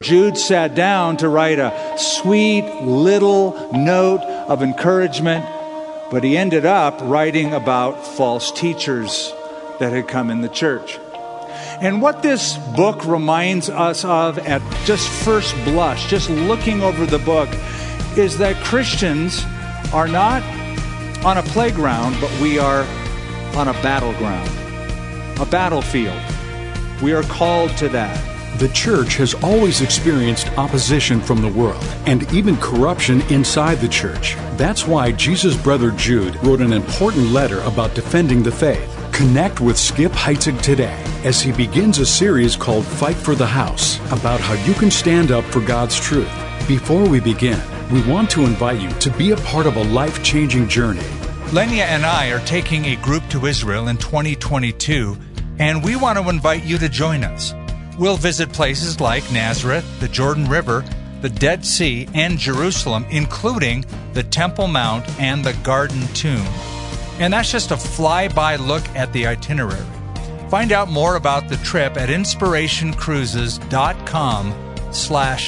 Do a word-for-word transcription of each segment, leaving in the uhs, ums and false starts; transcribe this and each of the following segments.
Jude sat down to write a sweet little note of encouragement, but he ended up writing about false teachers that had come in the church. And what this book reminds us of at just first blush, just looking over the book, is that Christians are not on a playground, but we are on a battleground, a battlefield. We are called to that. The church has always experienced opposition from the world and even corruption inside the church. That's why Jesus' brother Jude wrote an important letter about defending the faith. Connect with Skip Heitzig today as he begins a series called Fight for the House about how you can stand up for God's truth. Before we begin, we want to invite you to be a part of a life-changing journey. Lenya and I are taking a group to Israel in twenty twenty-two, and we want to invite you to join us. We'll visit places like Nazareth, the Jordan River, the Dead Sea, and Jerusalem, including the Temple Mount and the Garden Tomb. And that's just a fly-by look at the itinerary. Find out more about the trip at inspirationcruises.com slash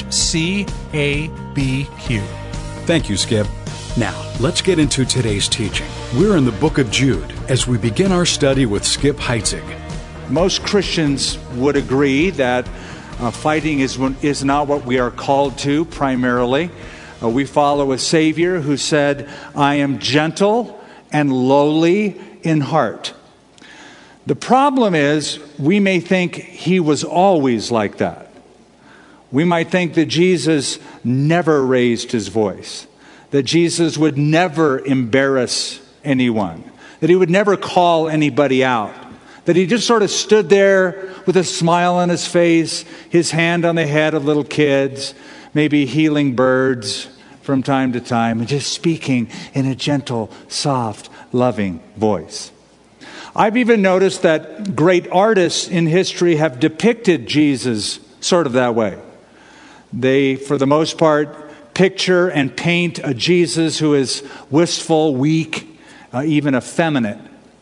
C-A-B-Q. Thank you, Skip. Now, let's get into today's teaching. We're in the book of Jude as we begin our study with Skip Heitzig. Most Christians would agree that uh, fighting is, is not what we are called to primarily. Uh, we follow a Savior who said, I am gentle and lowly in heart. The problem is, we may think he was always like that. We might think that Jesus never raised his voice, that Jesus would never embarrass anyone, that he would never call anybody out, that he just sort of stood there with a smile on his face, his hand on the head of little kids, maybe healing birds from time to time, and just speaking in a gentle, soft, loving voice. I've even noticed that great artists in history have depicted Jesus sort of that way. They, for the most part, picture and paint a Jesus who is wistful, weak, uh, even effeminate.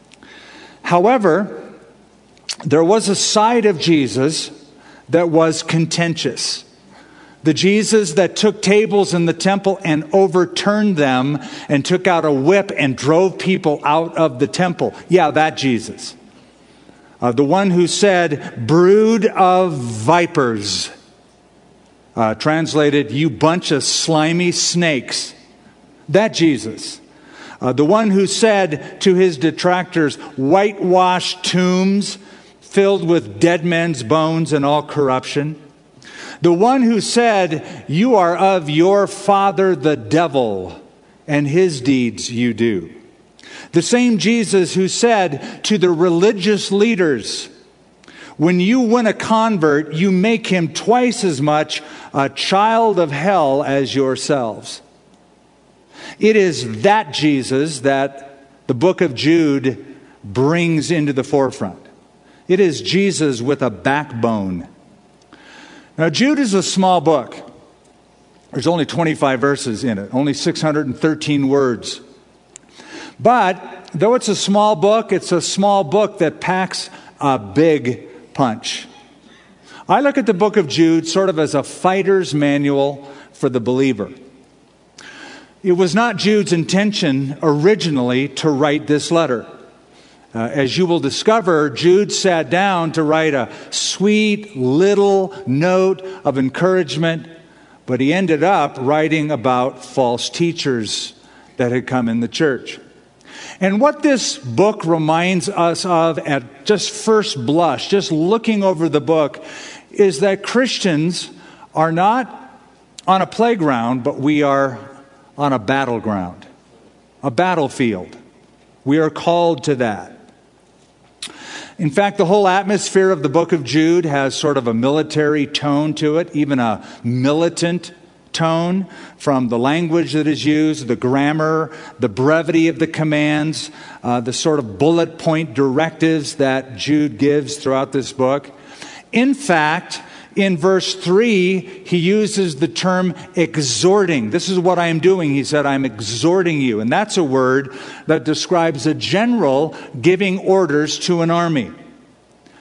However, there was a side of Jesus that was contentious. The Jesus that took tables in the temple and overturned them and took out a whip and drove people out of the temple. Yeah, that Jesus. Uh, the one who said, brood of vipers. Uh, translated, you bunch of slimy snakes. That Jesus. Uh, the one who said to his detractors, whitewashed tombs filled with dead men's bones and all corruption. The one who said, you are of your father the devil, and his deeds you do. The same Jesus who said to the religious leaders, when you win a convert, you make him twice as much a child of hell as yourselves. It is that Jesus that the book of Jude brings into the forefront. It is Jesus with a backbone. Now, Jude is a small book. There's only twenty-five verses in it, only six hundred thirteen words. But though it's a small book, it's a small book that packs a big punch. I look at the book of Jude sort of as a fighter's manual for the believer. It was not Jude's intention originally to write this letter. Uh, as you will discover, Jude sat down to write a sweet little note of encouragement, but he ended up writing about false teachers that had come in the church. And what this book reminds us of at just first blush, just looking over the book, is that Christians are not on a playground, but we are on a battleground, a battlefield. We are called to that. In fact, the whole atmosphere of the book of Jude has sort of a military tone to it, even a militant tone, from the language that is used, the grammar, the brevity of the commands, uh, the sort of bullet point directives that Jude gives throughout this book. In fact, in verse three, he uses the term exhorting. This is what I am doing. He said, I'm exhorting you. And that's a word that describes a general giving orders to an army.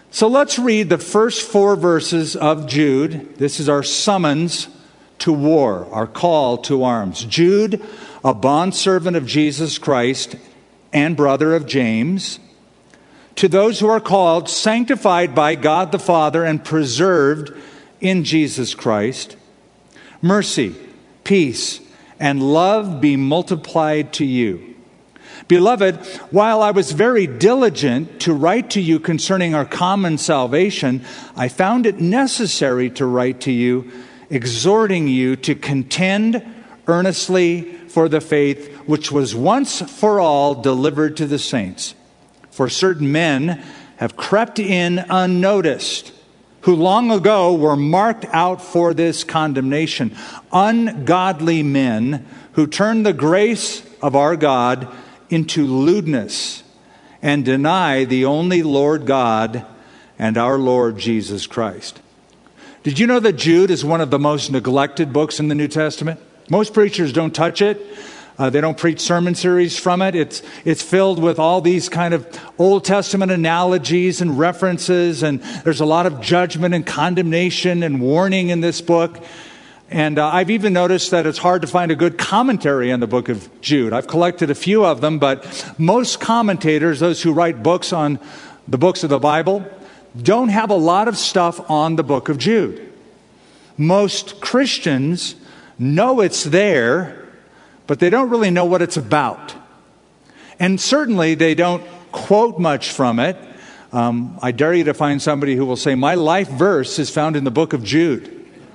So let's read the first four verses of Jude. This is our summons to war, our call to arms. Jude, a bondservant of Jesus Christ and brother of James, to those who are called, sanctified by God the Father, and preserved in Jesus Christ, mercy, peace, and love be multiplied to you. Beloved, while I was very diligent to write to you concerning our common salvation, I found it necessary to write to you, exhorting you to contend earnestly for the faith which was once for all delivered to the saints. For certain men have crept in unnoticed, who long ago were marked out for this condemnation, ungodly men who turn the grace of our God into lewdness and deny the only Lord God and our Lord Jesus Christ. Did you know that Jude is one of the most neglected books in the New Testament? Most preachers don't touch it. Uh, they don't preach sermon series from it. It's it's filled with all these kind of Old Testament analogies and references, and there's a lot of judgment and condemnation and warning in this book. And uh, I've even noticed that it's hard to find a good commentary on the book of Jude. I've collected a few of them, but most commentators, those who write books on the books of the Bible, don't have a lot of stuff on the book of Jude. Most Christians know it's there, but they don't really know what it's about. And certainly they don't quote much from it. Um, I dare you to find somebody who will say, my life verse is found in the book of Jude.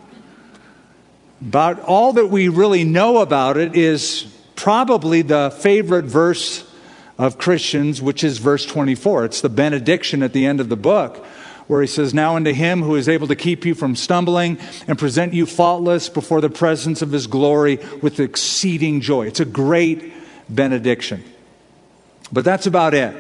About all that we really know about it is probably the favorite verse of Christians, which is verse twenty-four. It's the benediction at the end of the book, where he says, now unto him who is able to keep you from stumbling and present you faultless before the presence of his glory with exceeding joy. It's a great benediction. But that's about it.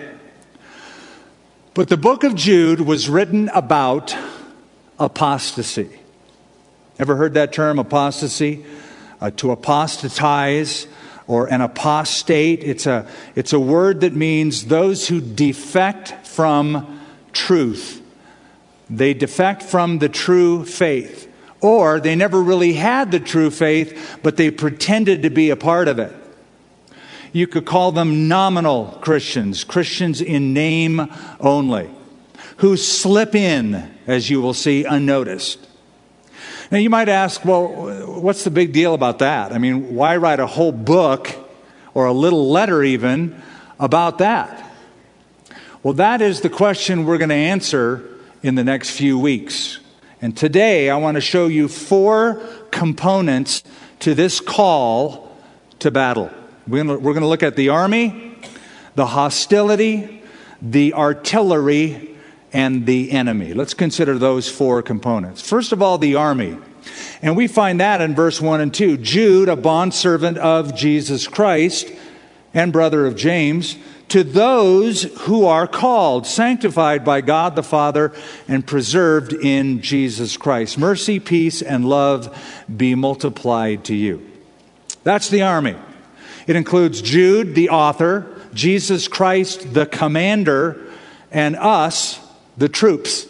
But the book of Jude was written about apostasy. Ever heard that term, apostasy? Uh, to apostatize or an apostate. It's a, it's a word that means those who defect from truth. They defect from the true faith. Or they never really had the true faith, but they pretended to be a part of it. You could call them nominal Christians, Christians in name only, who slip in, as you will see, unnoticed. Now you might ask, well, what's the big deal about that? I mean, why write a whole book or a little letter even about that? Well, that is the question we're going to answer in the next few weeks. And today I want to show you four components to this call to battle. We're going to, we're going to look at the army, the hostility, the artillery, and the enemy. Let's consider those four components. First of all, the army. And we find that in verse one and two. Jude, a bondservant of Jesus Christ and brother of James, to those who are called, sanctified by God the Father, and preserved in Jesus Christ. Mercy, peace, and love be multiplied to you. That's the army. It includes Jude, the author, Jesus Christ, the commander, and us, the troops.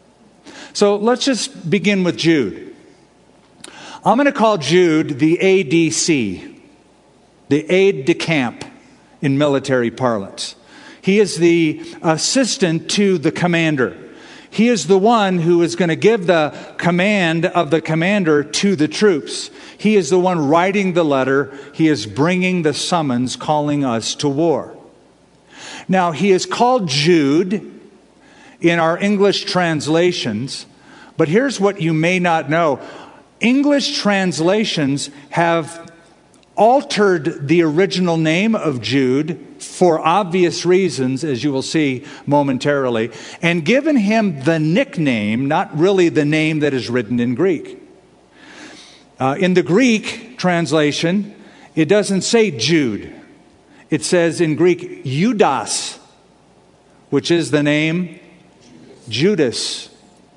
So let's just begin with Jude. I'm going to call Jude the A D C, the aide de camp in military parlance. He is the assistant to the commander. He is the one who is going to give the command of the commander to the troops. He is the one writing the letter. He is bringing the summons, calling us to war. Now, he is called Jude in our English translations, but here's what you may not know. English translations have altered the original name of Jude for obvious reasons, as you will see momentarily, and given him the nickname, not really the name that is written in Greek. Uh, in the Greek translation, it doesn't say Jude. It says in Greek, Judas, which is the name Judas.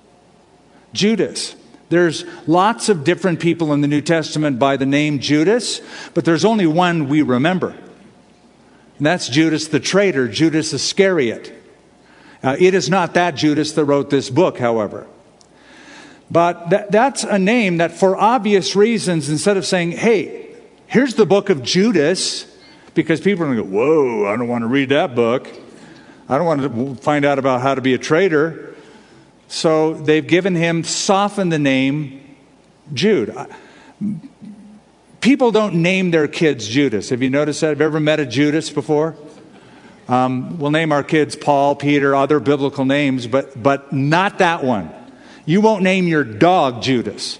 Judas. There's lots of different people in the New Testament by the name Judas, but there's only one we remember. And that's Judas the traitor, Judas Iscariot. Uh, it is not that Judas that wrote this book, however. But th- that's a name that, for obvious reasons, instead of saying, hey, here's the book of Judas, because people are going to go, whoa, I don't want to read that book. I don't want to find out about how to be a traitor. So they've given him, softened the name Jude. People don't name their kids Judas. Have you noticed that? Have you ever met a Judas before? Um, we'll name our kids Paul, Peter, other biblical names, but but not that one. You won't name your dog Judas.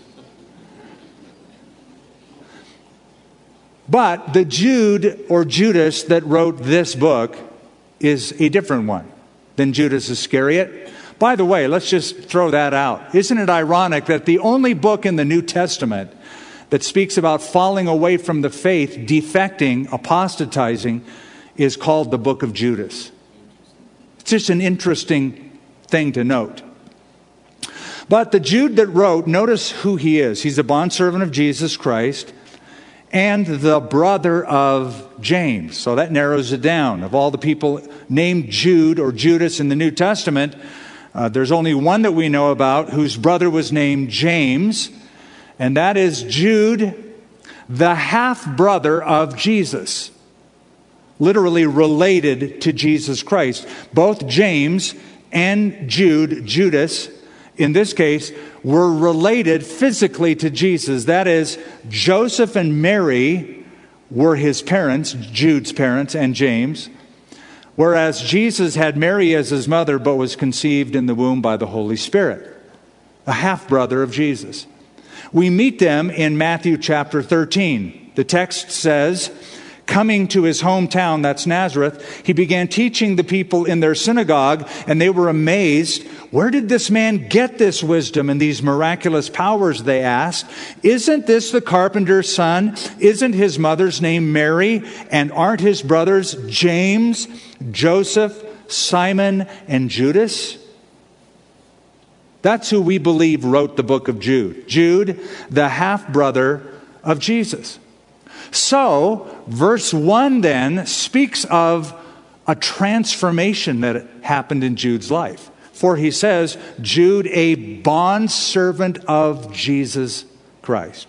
But the Jude or Judas that wrote this book is a different one than Judas Iscariot. By the way, let's just throw that out. Isn't it ironic that the only book in the New Testament that speaks about falling away from the faith, defecting, apostatizing, is called the book of Judas? It's just an interesting thing to note. But the Jude that wrote, notice who he is. He's a bondservant of Jesus Christ and the brother of James. So that narrows it down. Of all the people named Jude or Judas in the New Testament, uh, there's only one that we know about whose brother was named James, and that is Jude, the half-brother of Jesus. Literally related to Jesus Christ. Both James and Jude, Judas, in this case, were related physically to Jesus. That is, Joseph and Mary were his parents, Jude's parents and James, whereas Jesus had Mary as his mother but was conceived in the womb by the Holy Spirit, a half-brother of Jesus. We meet them in Matthew chapter thirteen. The text says, coming to his hometown, that's Nazareth, he began teaching the people in their synagogue, and they were amazed. Where did this man get this wisdom and these miraculous powers, they asked. Isn't this the carpenter's son? Isn't his mother's name Mary? And aren't his brothers James, Joseph, Simon, and Judas? That's who we believe wrote the book of Jude. Jude, the half-brother of Jesus. So, verse one then speaks of a transformation that happened in Jude's life. For he says, Jude, a bondservant of Jesus Christ.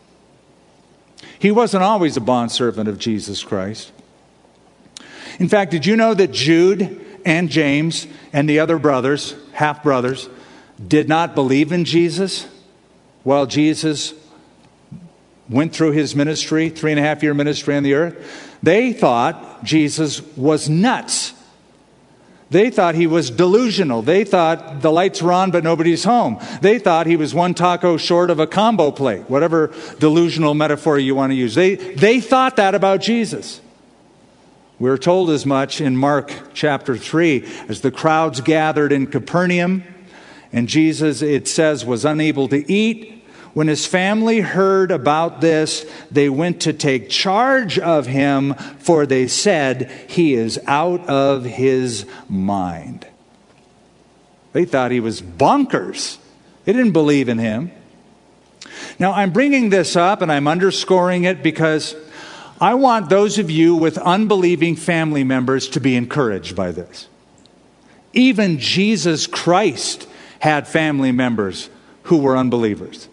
He wasn't always a bondservant of Jesus Christ. In fact, did you know that Jude and James and the other brothers, half-brothers, did not believe in Jesus while Jesus went through his ministry, three and a half year ministry on the earth? They thought Jesus was nuts. They thought he was delusional. They thought the lights were on but nobody's home. They thought he was one taco short of a combo plate, whatever delusional metaphor you want to use. They, they thought that about Jesus. We're told as much in Mark chapter three. As the crowds gathered in Capernaum, and Jesus, it says, was unable to eat. When his family heard about this, they went to take charge of him, for they said, he is out of his mind. They thought he was bonkers. They didn't believe in him. Now, I'm bringing this up and I'm underscoring it because I want those of you with unbelieving family members to be encouraged by this. Even Jesus Christ had family members who were unbelievers.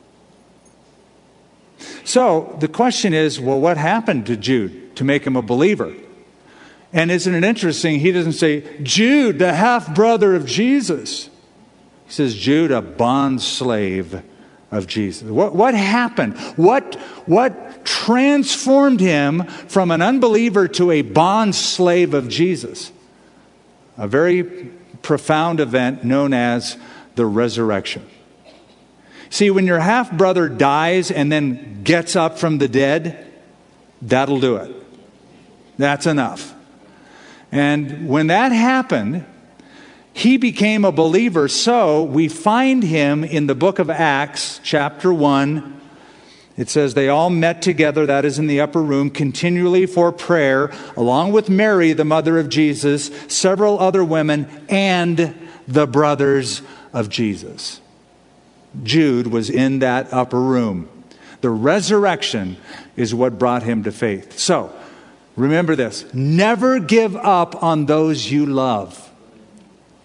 So the question is, well, what happened to Jude to make him a believer? And isn't it interesting, he doesn't say, Jude, the half-brother of Jesus. He says, Jude, a bond slave of Jesus. What, what happened? What, what transformed him from an unbeliever to a bond slave of Jesus? A very profound event known as the resurrection. See, when your half-brother dies and then gets up from the dead, that'll do it. That's enough. And when that happened, he became a believer. So we find him in the book of Acts, chapter one. It says they all met together, that is in the upper room, continually for prayer, along with Mary, the mother of Jesus, several other women, and the brothers of Jesus. Jude was in that upper room. The resurrection is what brought him to faith. So, remember this. Never give up on those you love.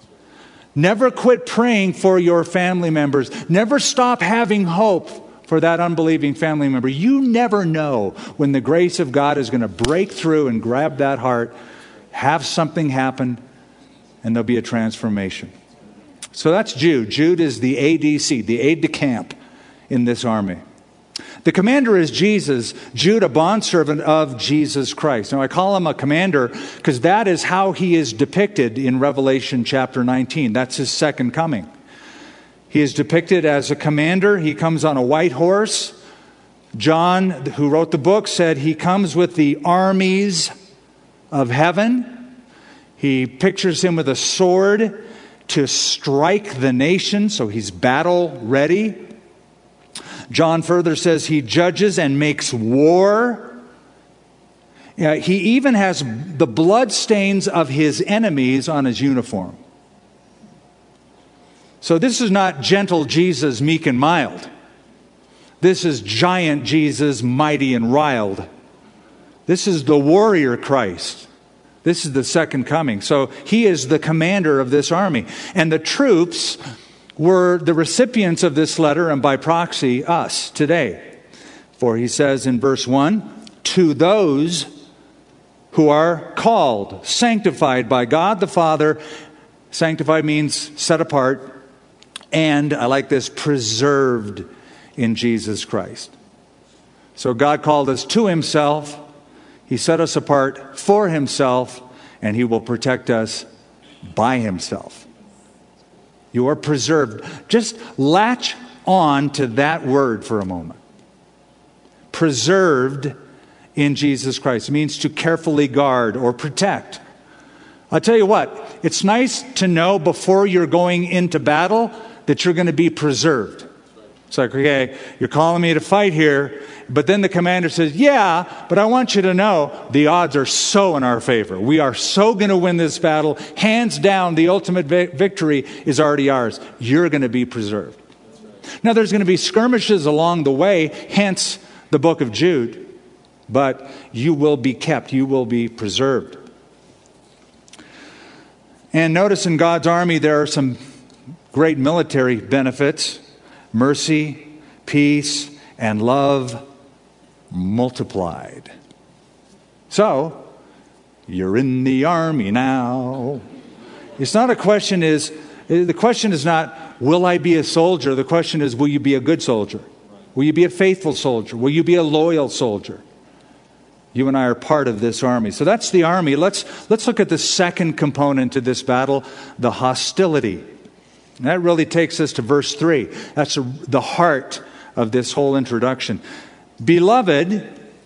Never quit praying for your family members. Never stop having hope for that unbelieving family member. You never know when the grace of God is going to break through and grab that heart, have something happen, and there'll be a transformation. So that's Jude. Jude is the A D C, the aide de camp in this army. The commander is Jesus, Jude, a bondservant of Jesus Christ. Now, I call him a commander because that is how he is depicted in Revelation chapter nineteen. That's his second coming. He is depicted as a commander. He comes on a white horse. John, who wrote the book, said he comes with the armies of heaven. He pictures him with a sword to strike the nation, so he's battle ready. John further says he judges and makes war. Yeah, he even has the blood stains of his enemies on his uniform. So this is not gentle Jesus, meek and mild. This is giant Jesus, mighty and riled. This is the warrior Christ. This is the second coming. So he is the commander of this army. And the troops were the recipients of this letter, and by proxy, us today. For he says in verse one, to those who are called, sanctified by God the Father. Sanctified means set apart. And, I like this, preserved in Jesus Christ. So God called us to himself. He set us apart for himself, and he will protect us by himself. You are preserved. Just latch on to that word for a moment. Preserved in Jesus Christ. It means to carefully guard or protect. I'll tell you what, it's nice to know before you're going into battle that you're going to be preserved. It's like, okay, you're calling me to fight here, but then the commander says, yeah, but I want you to know the odds are so in our favor. We are so going to win this battle. Hands down, the ultimate vi- victory is already ours. You're going to be preserved. Now, there's going to be skirmishes along the way, hence the book of Jude, but you will be kept. You will be preserved. And notice in God's army, there are some great military benefits. Mercy, peace, and love multiplied. So, you're in the army now. It's not a question is, the question is not, will I be a soldier? The question is, will you be a good soldier? Will you be a faithful soldier? Will you be a loyal soldier? You and I are part of this army. So that's the army. Let's, let's look at the second component to this battle, the hostility. And that really takes us to verse three. That's the heart of this whole introduction. Beloved,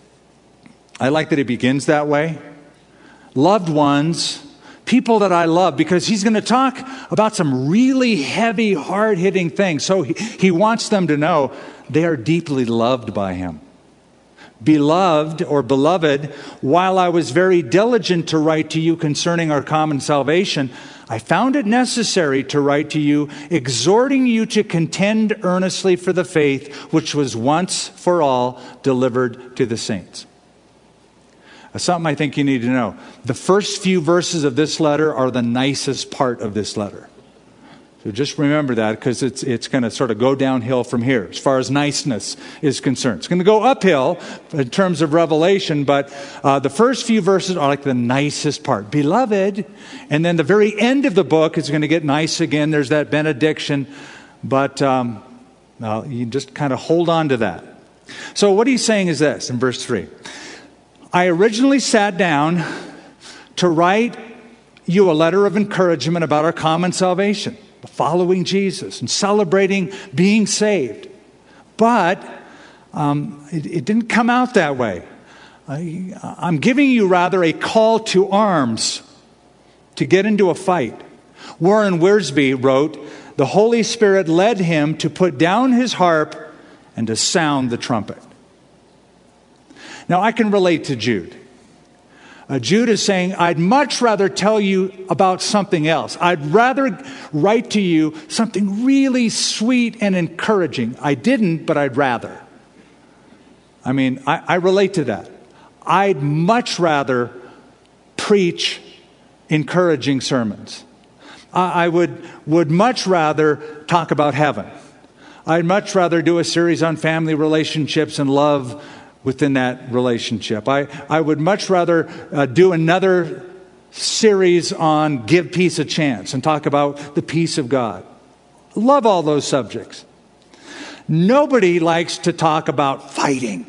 I like that it begins that way. Loved ones, people that I love, because he's going to talk about some really heavy, hard-hitting things. So he, he wants them to know they are deeply loved by him. Beloved or beloved, while I was very diligent to write to you concerning our common salvation, I found it necessary to write to you, exhorting you to contend earnestly for the faith which was once for all delivered to the saints. That's something I think you need to know. The first few verses of this letter are the nicest part of this letter. So just remember that, because it's it's going to sort of go downhill from here as far as niceness is concerned. It's going to go uphill in terms of revelation, but uh, the first few verses are like the nicest part. Beloved, and then the very end of the book is going to get nice again. There's that benediction, but um, well, you just kind of hold on to that. So what he's saying is this in verse three. I originally sat down to write you a letter of encouragement about our common salvation, following Jesus and celebrating being saved. But um, it, it didn't come out that way. I, I'm giving you rather a call to arms to get into a fight. Warren Wiersbe wrote, the Holy Spirit led him to put down his harp and to sound the trumpet. Now I can relate to Jude. Uh, Jude is saying, I'd much rather tell you about something else. I'd rather write to you something really sweet and encouraging. I didn't, but I'd rather. I mean, I, I relate to that. I'd much rather preach encouraging sermons. I would, would much rather talk about heaven. I'd much rather do a series on family relationships and love within that relationship. I, I would much rather uh, do another series on give peace a chance and talk about the peace of God. Love all those subjects. Nobody likes to talk about fighting.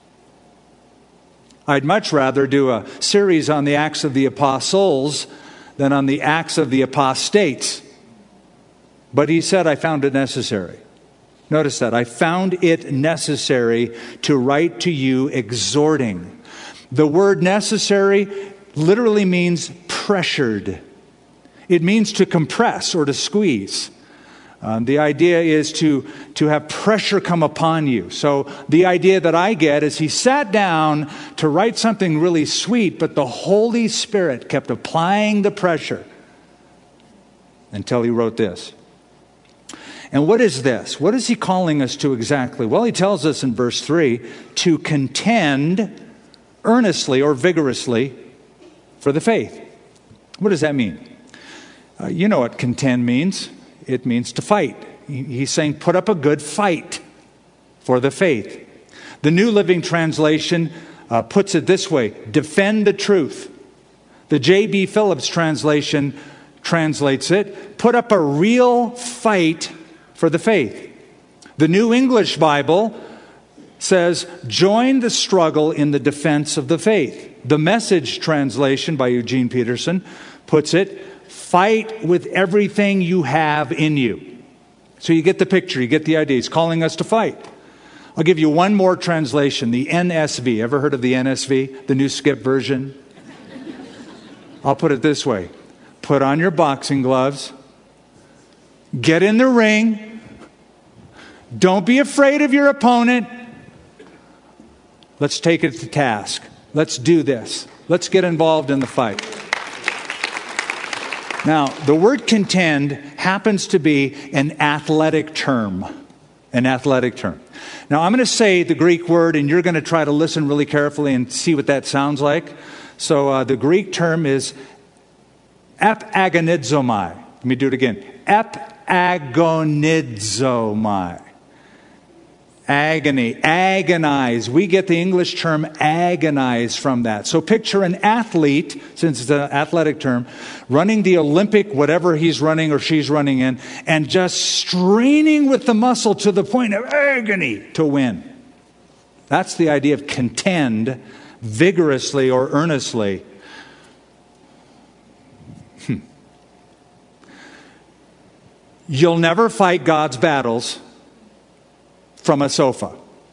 I'd much rather do a series on the Acts of the Apostles than on the Acts of the Apostates. But he said, I found it necessary. Notice that. I found it necessary to write to you exhorting. The word necessary literally means pressured. It means to compress or to squeeze. Um, the idea is to, to have pressure come upon you. So the idea that I get is he sat down to write something really sweet, but the Holy Spirit kept applying the pressure until he wrote this. And what is this? What is he calling us to exactly? Well, he tells us in verse three to contend earnestly or vigorously for the faith. What does that mean? Uh, you know what contend means. It means to fight. He's saying put up a good fight for the faith. The New Living Translation uh, puts it this way: defend the truth. The J B Phillips translation translates it, put up a real fight for the faith. The New English Bible says join the struggle in the defense of the faith. The Message translation by Eugene Peterson puts it, fight with everything you have in you. So you get the picture, you get the idea. He's calling us to fight. I'll give you one more translation, the N S V. Ever heard of the N S V? The New Skip version? I'll put it this way. Put on your boxing gloves. Get in the ring. Don't be afraid of your opponent. Let's take it to task. Let's do this. Let's get involved in the fight. Now, the word contend happens to be an athletic term. An athletic term. Now, I'm going to say the Greek word, and you're going to try to listen really carefully and see what that sounds like. So, uh, the Greek term is epagonizomai. Let me do it again. Epagonizomai. Agony, agonize. We get the English term agonize from that. So picture an athlete, since it's an athletic term, running the Olympic, whatever he's running or she's running in, and just straining with the muscle to the point of agony to win. That's the idea of contend vigorously or earnestly. Hmm. You'll never fight God's battles from a sofa.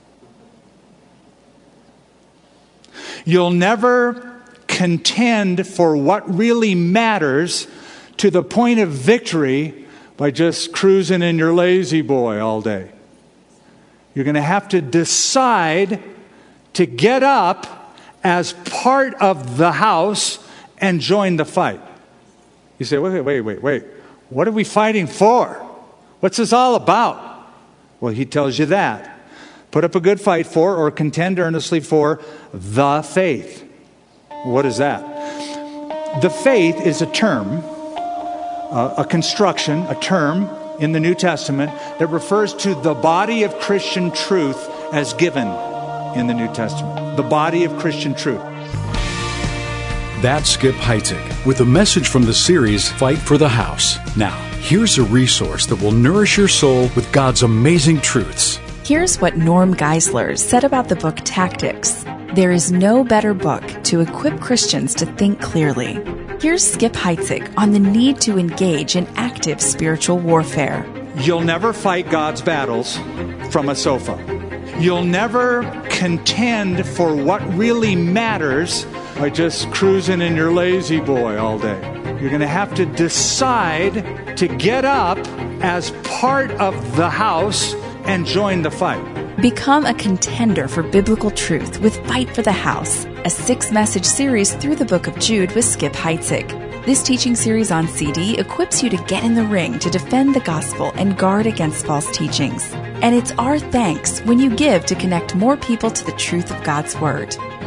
You'll never contend for what really matters to the point of victory by just cruising in your lazy boy all day. You're going to have to decide to get up as part of the house and join the fight. You say, wait, wait, wait, wait. What are we fighting for? What's this all about? Well, he tells you that. Put up a good fight for, or contend earnestly for, the faith. What is that? The faith is a term, uh, a construction, a term in the New Testament that refers to the body of Christian truth as given in the New Testament. The body of Christian truth. That's Skip Heitzig with a message from the series Fight for the House. Now, here's a resource that will nourish your soul with God's amazing truths. Here's what Norm Geisler said about the book Tactics. There is no better book to equip Christians to think clearly. Here's Skip Heitzig on the need to engage in active spiritual warfare. You'll never fight God's battles from a sofa. You'll never contend for what really matters by just cruising in your lazy boy all day. You're going to have to decide to get up as part of the house and join the fight. Become a contender for biblical truth with Fight for the House, a six-message series through the book of Jude with Skip Heitzig. This teaching series on C D equips you to get in the ring to defend the gospel and guard against false teachings. And it's our thanks when you give to connect more people to the truth of God's Word.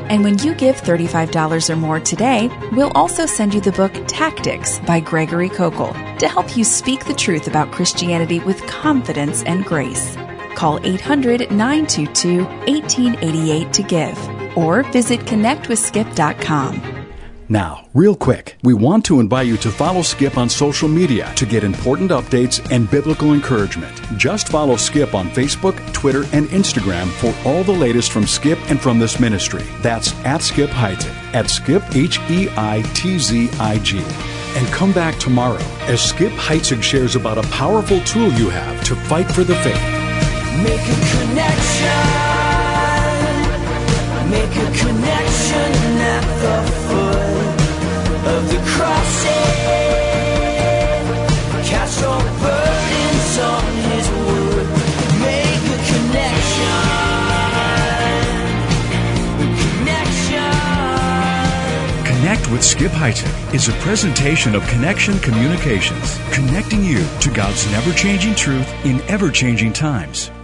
And when you give thirty-five dollars or more today, we'll also send you the book Tactics by Gregory Kokel to help you speak the truth about Christianity with confidence and grace. Call eight hundred, nine two two, one eight eight eight to give or visit connect with skip dot com. Now, real quick, we want to invite you to follow Skip on social media to get important updates and biblical encouragement. Just follow Skip on Facebook, Twitter, and Instagram for all the latest from Skip and from this ministry. That's at Skip Heitzig, at Skip, H E I T Z I G. And come back tomorrow as Skip Heitzig shares about a powerful tool you have to fight for the faith. Make a connection. Make a connection at the foot of the crossing. Cast all burdens on his wood. Make a connection. Connection. Connect with Skip Heitzig is a presentation of Connection Communications, connecting you to God's never-changing truth in ever-changing times.